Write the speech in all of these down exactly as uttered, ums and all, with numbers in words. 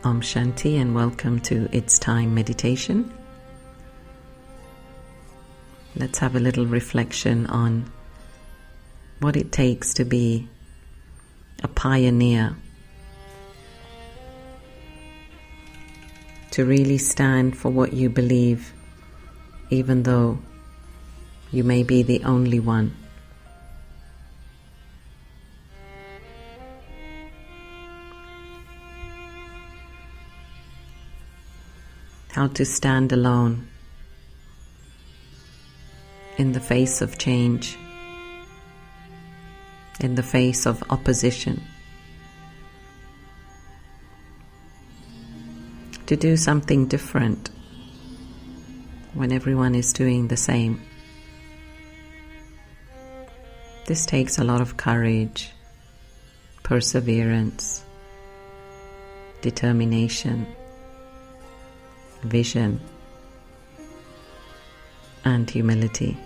Om Shanti and welcome to It's Time Meditation. Let's have a little reflection on what it takes to be a pioneer, to really stand for what you believe, even though you may be the only one. How to stand alone in the face of change, in the face of opposition, to do something different when everyone is doing the same. This takes a lot of courage, perseverance, determination, vision, and humility.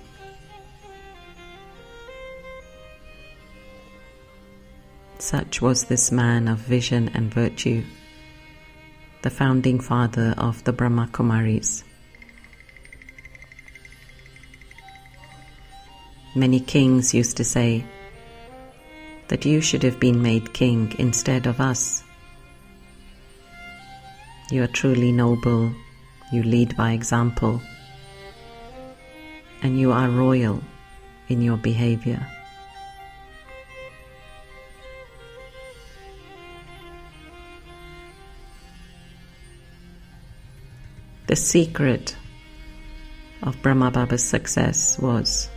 Such was this man of vision and virtue, the founding father of the Brahma Kumaris. Many kings used to say that you should have been made king instead of us. You are truly noble, you lead by example, and you are royal in your behavior. The secret of Brahma Baba's success was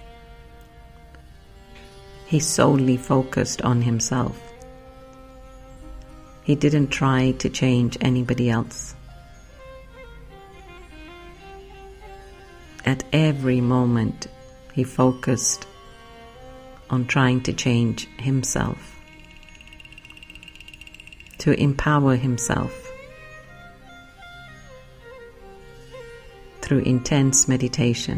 he solely focused on himself. He didn't try to change anybody else. At every moment, he focused on trying to change himself, to empower himself through intense meditation,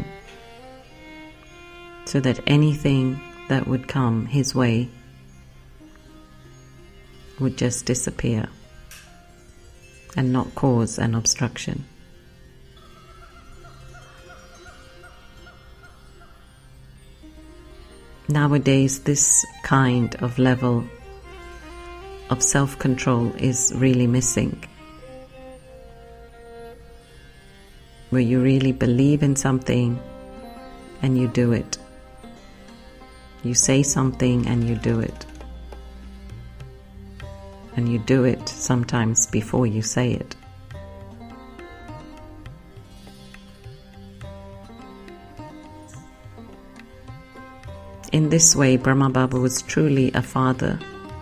so that anything that would come his way would just disappear and not cause an obstruction. Nowadays, this kind of level of self-control is really missing, where you really believe in something and you do it. You say something and you do it. And you do it sometimes before you say it. In this way, Brahma Baba was truly a father.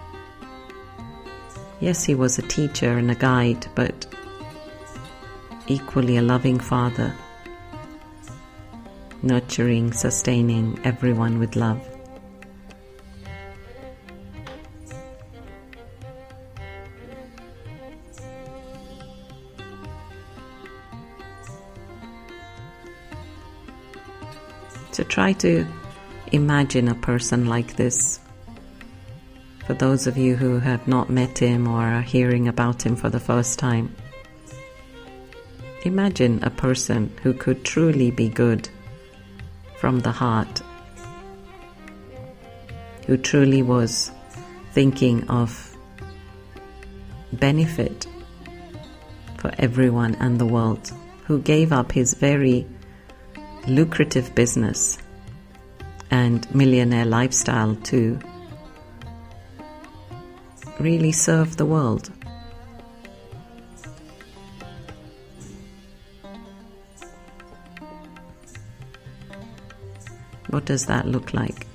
Yes, he was a teacher and a guide, but equally a loving father, nurturing, sustaining everyone with love. So try to imagine a person like this. For those of you who have not met him or are hearing about him for the first time, imagine a person who could truly be good from the heart, who truly was thinking of benefit for everyone and the world, who gave up his very lucrative business and millionaire lifestyle to really serve the world. What does that look like?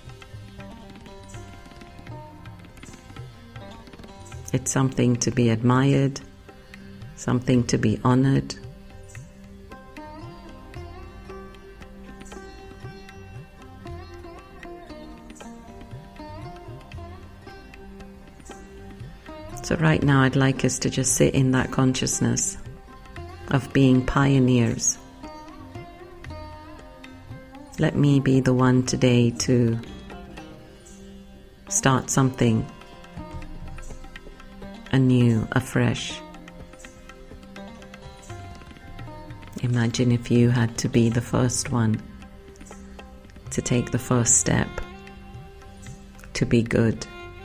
It's something to be admired, something to be honored. So right now I'd like us to just sit in that consciousness of being pioneers. Let me be the one today to start something anew, afresh, Imagine if you had to be the first one to take the first step to be good.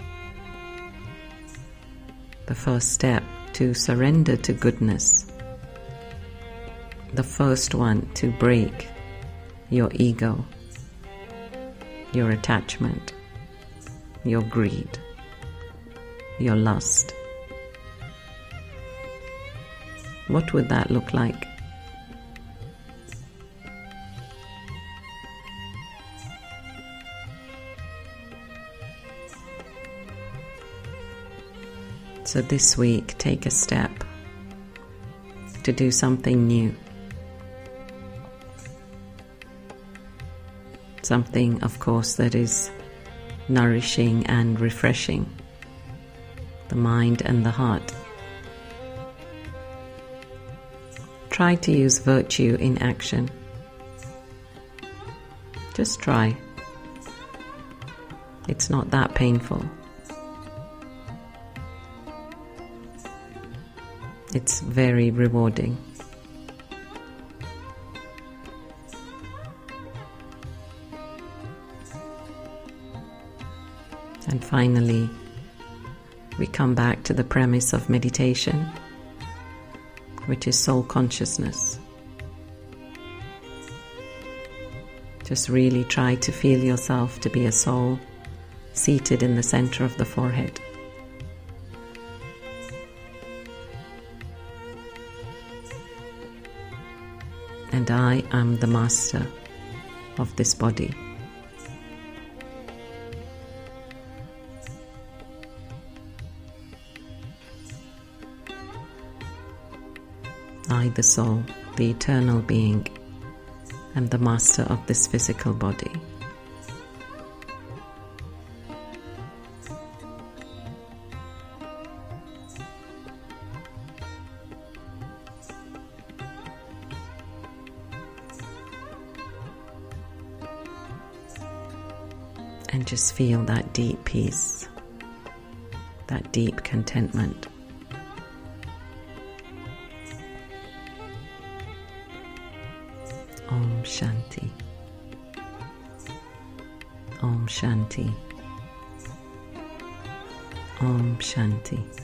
The first step to surrender to goodness. The first one to break your ego, your attachment, your greed, your lust. What would that look like? So this week, take a step to do something new. Something, of course, that is nourishing and refreshing the mind and the heart. Try to use virtue in action. Just try. It's not that painful. It's very rewarding. And finally, we come back to the premise of meditation, which is soul consciousness. Just really try to feel yourself to be a soul seated in the center of the forehead. And I am the master of this body. I, the soul, the eternal being, am the master of this physical body. And just feel that deep peace, that deep contentment. Om Shanti. Om Shanti. Om Shanti.